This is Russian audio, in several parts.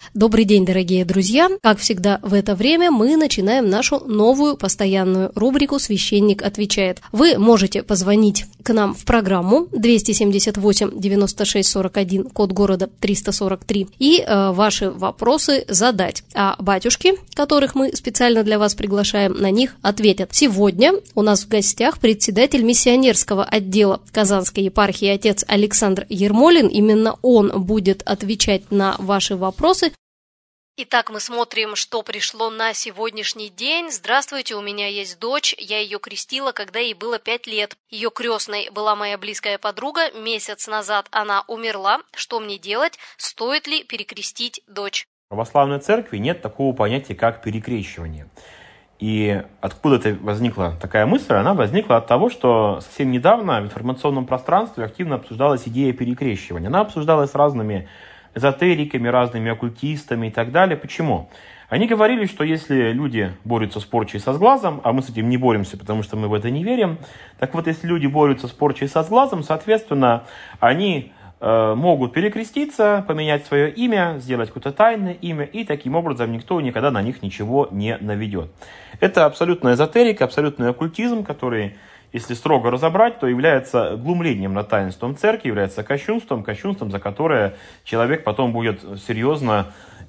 Добрый день, дорогие друзья! Как всегда в это время мы начинаем нашу новую постоянную рубрику «Священник отвечает». Вы можете позвонить к нам в программу 278-96-41, код города 343, и ваши вопросы задать. А батюшки, которых мы специально для вас приглашаем, на них ответят. Сегодня у нас в гостях председатель миссионерского отдела Казанской епархии отец Александр Ермолин. Именно он будет отвечать на ваши вопросы. Итак, мы смотрим, что пришло на сегодняшний день. Здравствуйте, у меня есть дочь. Я ее крестила, когда ей было 5 лет. Ее крестной была моя близкая подруга. Месяц назад она умерла. Что мне делать? Стоит ли перекрестить дочь? В православной церкви нет такого понятия, как перекрещивание. И откуда-то возникла такая мысль? Она возникла от того, что совсем недавно в информационном пространстве активно обсуждалась идея перекрещивания. Она обсуждалась с разными эзотериками, разными оккультистами и так далее. Почему? Они говорили, что если люди борются с порчей со сглазом, а мы с этим не боремся, потому что мы в это не верим, так вот, если люди борются с порчей со сглазом, соответственно, они могут перекреститься, поменять свое имя, сделать какое-то тайное имя, и таким образом никто никогда на них ничего не наведет. Это абсолютная эзотерика, абсолютный оккультизм, который, если строго разобрать, то является глумлением над таинством церкви, является кощунством, за которое человек потом будет серьезно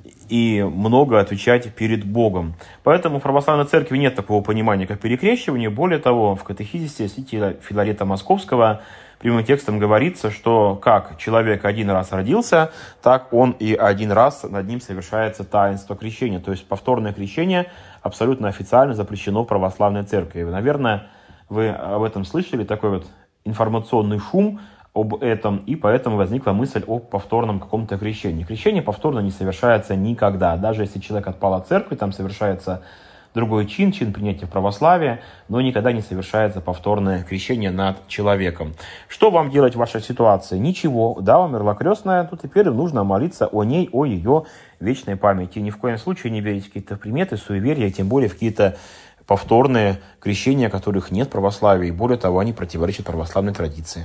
и много отвечать перед Богом. Поэтому в православной церкви нет такого понимания, как перекрещивание. Более того, в катехизисе святителя Филарета Московского прямым текстом говорится, что как человек один раз родился, так он и один раз над ним совершается таинство крещения. То есть повторное крещение абсолютно официально запрещено в православной церкви. Наверное, вы об этом слышали, такой вот информационный шум об этом, и поэтому возникла мысль о повторном каком-то крещении. Крещение повторно не совершается никогда. Даже если человек отпал от церкви, там совершается другой чин принятия в православие, но никогда не совершается повторное крещение над человеком. Что вам делать в вашей ситуации? Ничего. Да, умерла крестная, то теперь нужно молиться о ней, о ее вечной памяти. Ни в коем случае не верить в какие-то приметы, суеверия, тем более в какие-то повторные крещения, которых нет в православии. И более того, они противоречат православной традиции.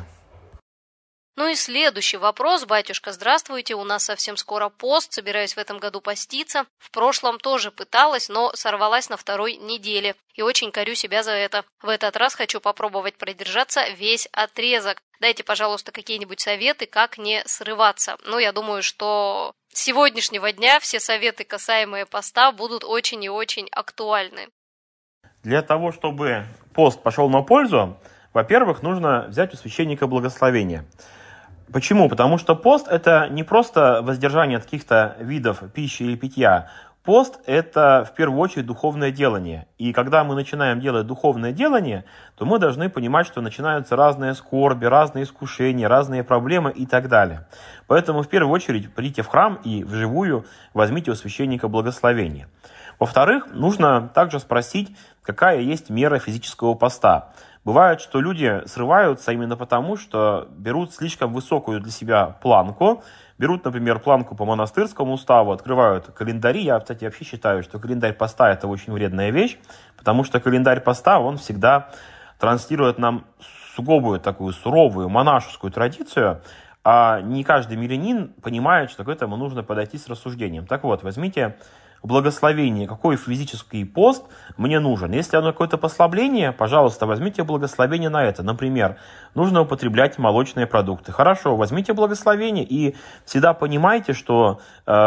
Ну и следующий вопрос. Батюшка, здравствуйте, у нас совсем скоро пост, собираюсь в этом году поститься. В прошлом тоже пыталась, но сорвалась на 2-й неделе и очень корю себя за это. В этот раз хочу попробовать продержаться весь отрезок. Дайте, пожалуйста, какие-нибудь советы, как не срываться. Ну, я думаю, что с сегодняшнего дня все советы, касаемые поста, будут очень и очень актуальны. Для того, чтобы пост пошел на пользу, во-первых, нужно взять у священника благословение. Почему? Потому что пост – это не просто воздержание от каких-то видов пищи или питья. Пост – это в первую очередь духовное делание. И когда мы начинаем делать духовное делание, то мы должны понимать, что начинаются разные скорби, разные искушения, разные проблемы и так далее. Поэтому в первую очередь придите в храм и вживую возьмите у священника благословение. Во-вторых, нужно также спросить, какая есть мера физического поста. Бывает, что люди срываются именно потому, что берут слишком высокую для себя планку. Берут, например, планку по монастырскому уставу, открывают календари. Я, кстати, вообще считаю, что календарь поста – это очень вредная вещь, потому что календарь поста, он всегда транслирует нам сугубую такую суровую монашескую традицию, а не каждый мирянин понимает, что к этому нужно подойти с рассуждением. Так вот, возьмите благословение, какой физический пост мне нужен. Если оно какое-то послабление, пожалуйста, возьмите благословение на это. Например, нужно употреблять молочные продукты. Хорошо, возьмите благословение и всегда понимайте, что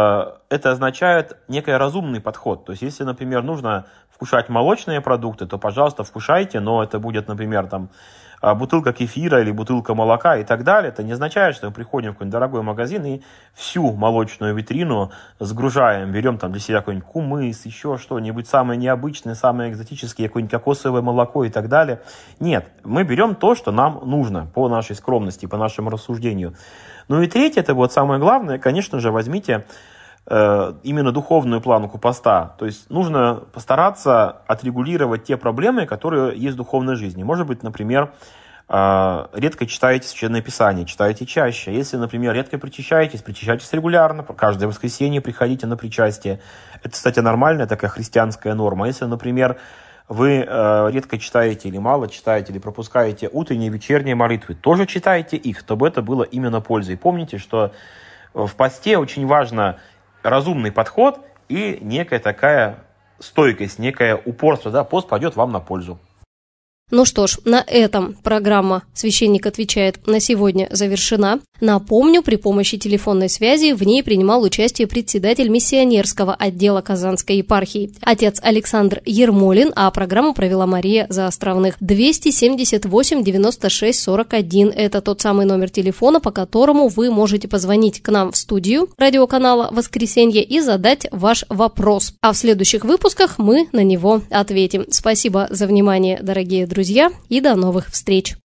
это означает некий разумный подход. То есть, если, например, нужно вкушать молочные продукты, то, пожалуйста, вкушайте, но это будет, например, там, бутылка кефира или бутылка молока и так далее. Это не означает, что мы приходим в какой-нибудь дорогой магазин и всю молочную витрину сгружаем, берем там для себя какой-нибудь кумыс, еще что-нибудь самое необычное, самое экзотическое, какое-нибудь кокосовое молоко и так далее. Нет, мы берем то, что нам нужно по нашей скромности, по нашему рассуждению. Ну и третье, это вот самое главное, конечно же, возьмите именно духовную планку поста. То есть нужно постараться отрегулировать те проблемы, которые есть в духовной жизни. Может быть, например, редко читаете Священное Писание, читайте чаще. Если, например, редко причащаетесь, причащайтесь регулярно, каждое воскресенье приходите на причастие. Это, кстати, нормальная такая христианская норма. Если, например, вы редко читаете или мало читаете, или пропускаете утренние, вечерние молитвы, тоже читайте их, чтобы это было именно пользой. Помните, что в посте очень важно разумный подход и некая такая стойкость, некое упорство, да, пост пойдет вам на пользу. Ну что ж, на этом программа «Священник отвечает» на сегодня завершена. Напомню, при помощи телефонной связи в ней принимал участие председатель миссионерского отдела Казанской епархии, отец Александр Ермолин, а программу провела Мария Заостровных. 278 96 41 – это тот самый номер телефона, по которому вы можете позвонить к нам в студию радиоканала «Воскресенье» и задать ваш вопрос. А в следующих выпусках мы на него ответим. Спасибо за внимание, дорогие друзья, и до новых встреч!